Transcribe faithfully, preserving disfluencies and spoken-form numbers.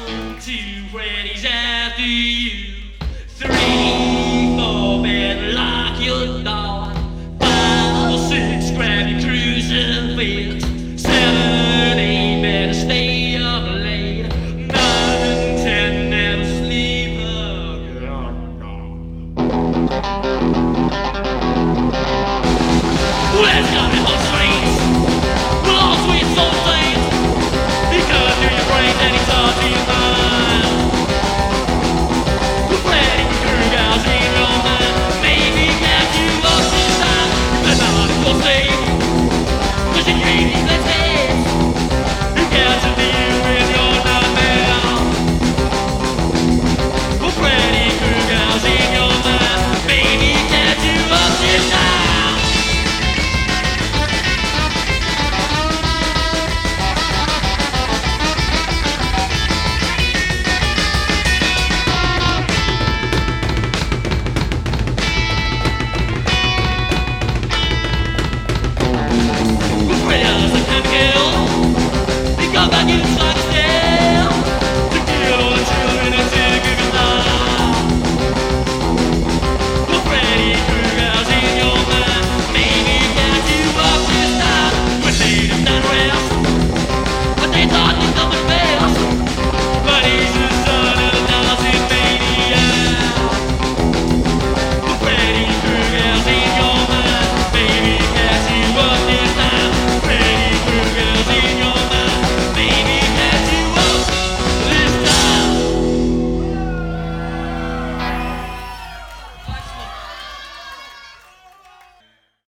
Two Freddy's after you. Three, four, better lock your door. Five, six, grab your cruising fit. Seven, eight, better stay up late. Nine, ten, never sleep again. Let's go to the streets. We'll all sweet soul things. He comes to your brain and he talks to your mind. We're Freddy Krueger's in your mind. Maybe catch you up this time. But not if you're safe. Cause you can't keep that taste. He catches you in your nightmare. We're Freddy Krueger's in your mind. Maybe catch you up this time. Come back inside the stairs.